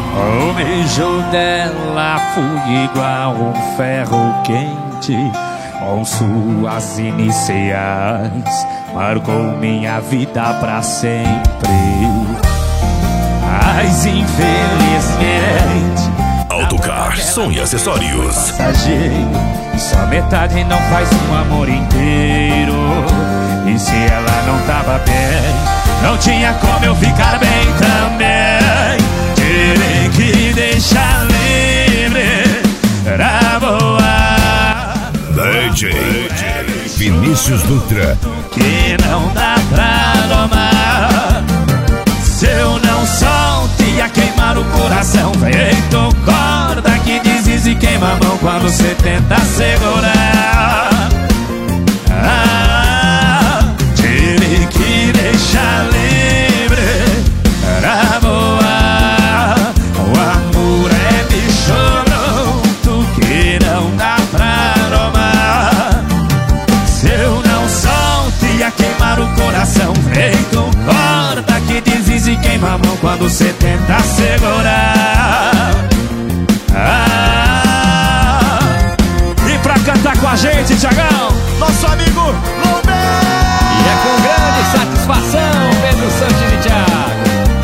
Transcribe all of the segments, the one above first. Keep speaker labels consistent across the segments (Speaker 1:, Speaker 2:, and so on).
Speaker 1: O beijo dela foi igual um ferro quente, com suas iniciais marcou minha vida pra sempre. Mas infelizmente
Speaker 2: Autocar, som e acessórios.
Speaker 1: Só metade não faz um amor inteiro. E se ela não tava bem, não tinha como eu ficar bem também. Tive que deixar livre pra voar.
Speaker 2: DJ Vinícius Dutra.
Speaker 1: Que não dá pra domar. Se eu não solto, ia queimar o coração, feito corda que desliza e queima a mão quando cê tenta segurar. Tive que deixar livre pra voar. O amor é bicho bruto que não dá pra domar. Se eu não solto, ia queimar o coração, feito corda que desliza e queima a mão quando cê tenta segurar. E pra cantar com a gente, Thiagão,
Speaker 3: nosso amigo Lomé.
Speaker 4: E é com grande satisfação, Pedro Sanches e Thiago.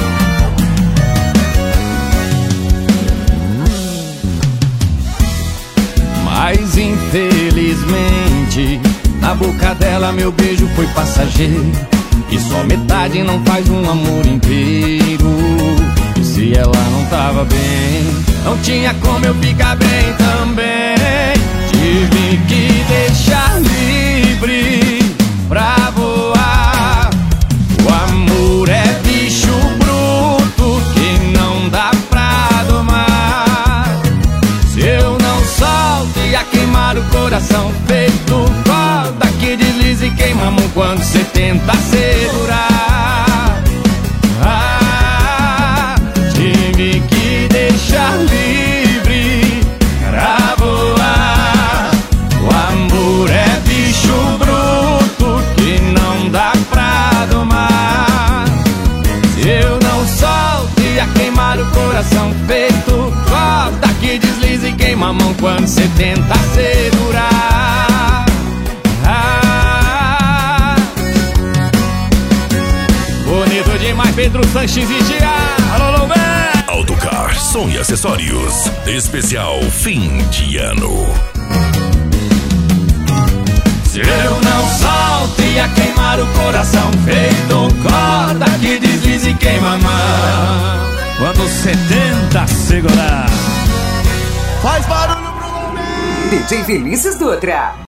Speaker 4: Mas infelizmente na boca dela meu beijo foi passageiro, e só metade não faz um amor inteiro. E se ela não tava bem, não tinha como eu ficar bem também. Tive que deixar livre pra voar. O amor é bicho bruto que não dá pra domar. Se eu não solto, ia queimar o coração, feito corda que desliza e queima a mão quando cê tenta segurar. Tive que deixar livre pra voar. O amor é bicho bruto que não dá pra domar. Se eu não solto, ia queimar o coração, feito corda que desliza e queima a mão quando cê tenta segurar. Bonito demais, Pedro Sanches e Thiago. Alô, Lomé.
Speaker 2: Autocar, som e acessórios. Especial fim de ano.
Speaker 1: Se eu não solto, ia queimar o coração, feito corda que desliza e queima a mão quando cê tenta segurar.
Speaker 3: Faz barulho pro Lomé.
Speaker 5: DJ Vinícius Dutra.